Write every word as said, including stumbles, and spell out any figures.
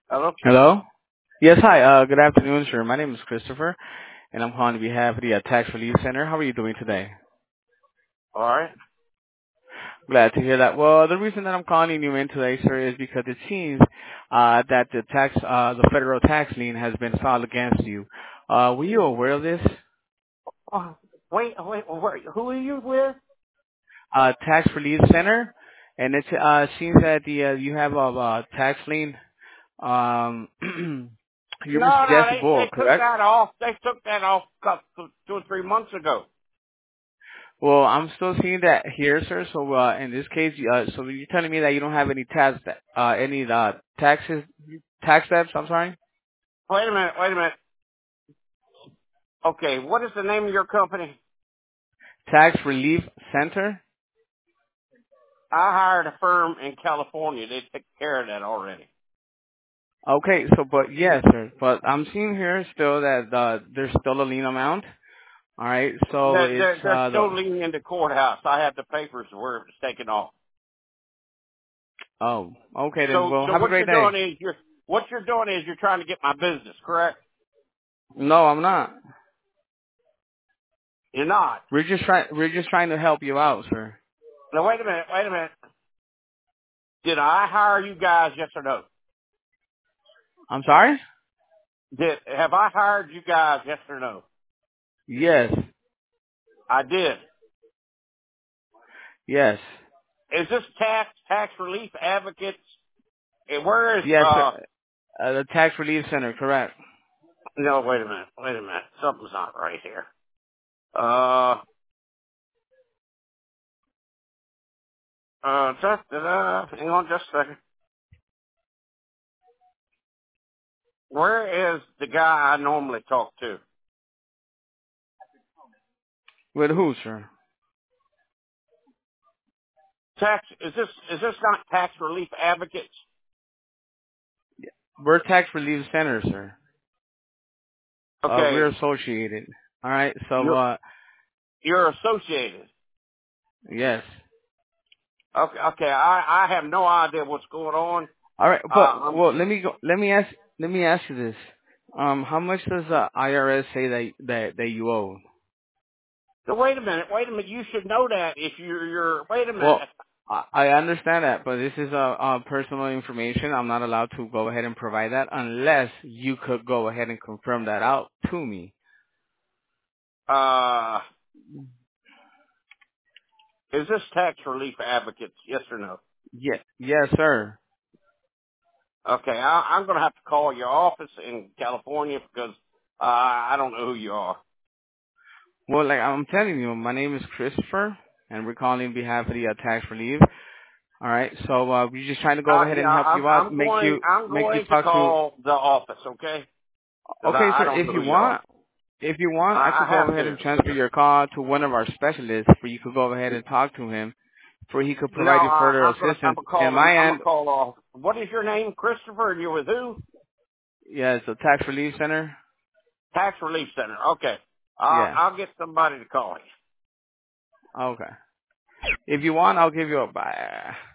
Hello? Hello? Yes, hi. Uh, good afternoon, sir. My name is Christopher, and I'm calling on behalf of the uh, Tax Relief Center. How are you doing today? All right. Glad to hear that. Well, the reason that I'm calling you in today, sir, is because it seems uh, that the tax, uh, the federal tax lien has been filed against you. Uh, were you aware of this? Oh, wait, wait, wait, who are you with? Uh, Tax Relief Center, and it uh, seems that the uh, you have a uh, tax lien. Um, you're No, Mister no, Jesse they Bull, they took correct? that off. They took that off about two two or three months ago. Well, I'm still seeing that here, sir. So, uh, in this case, uh, so you're telling me that you don't have any tax, uh, any, uh, taxes, tax debts, I'm sorry? Wait a minute, wait a minute. Okay, what is the name of your company? Tax Relief Center? I hired a firm in California. They took care of that already. Okay, so, but yes, sir. But I'm seeing here still that, uh, there's still a lien amount. Alright, so They're, it's, they're, they're uh, the, still leaning in the courthouse. I have the papers where it was taken off. oh, okay then. So, Well, so have a what great you're day. doing is you're what you're doing is you're trying to get my business, correct? No, I'm not. You're not. We're just trying, we're just trying to help you out, sir. Now wait a minute, wait a minute. Did I hire you guys? Yes or no? I'm sorry? Did have I hired you guys? Yes or no? Yes. I did. Yes. Is this tax tax relief advocates? And where is Yes, uh? sir. Uh, the Tax Relief Center, correct. No, wait a minute. Wait a minute. Something's not right here. Uh, uh, da, da, da. Hang on just a second. Where is the guy I normally talk to? With who, sir? Tax is this is this not tax relief advocates? We're Tax Relief Center, sir. Uh, we're Okay, associated. All right. So, you're uh, you're associated. yes. Okay, okay. I I have no idea what's going on. All right. Uh, But um, well, let me go. Let me ask. Let me ask you this. Um, how much does the I R S say that that that you owe? so wait a minute. Wait a minute. You should know that if you're you're. Wait a Well, minute. I I understand that, but this is a, uh personal information. I'm not allowed to go ahead and provide that unless you could go ahead and confirm that out to me. Uh, is this tax relief advocates? Yes or no? Yeah. Yes, sir. Okay, I, I'm going to have to call your office in California because uh, I don't know who you are. Well, like I'm telling you, my name is Christopher, and we're calling on behalf of the uh, tax relief. All right. So uh, we're just trying to go Uh, ahead yeah, and help I'm, you out, I'm make going. you I'm make you going to talk to. call the office, okay? Because Okay, I, I sir. don't If know you who you are. want, if you want, I I, could I go have ahead to. and transfer your call to one of our specialists, where you could go ahead and talk to him, where he could No, provide you I, further I'm going to. I'm assistance. going to call And them. my I'm going end, to call off. What is your name, Christopher? And you're with who? yeah, it's the tax relief center. Tax Relief Center. Okay. Uh, Yeah. I'll get somebody to call you. Okay. If you want, I'll give you a bye.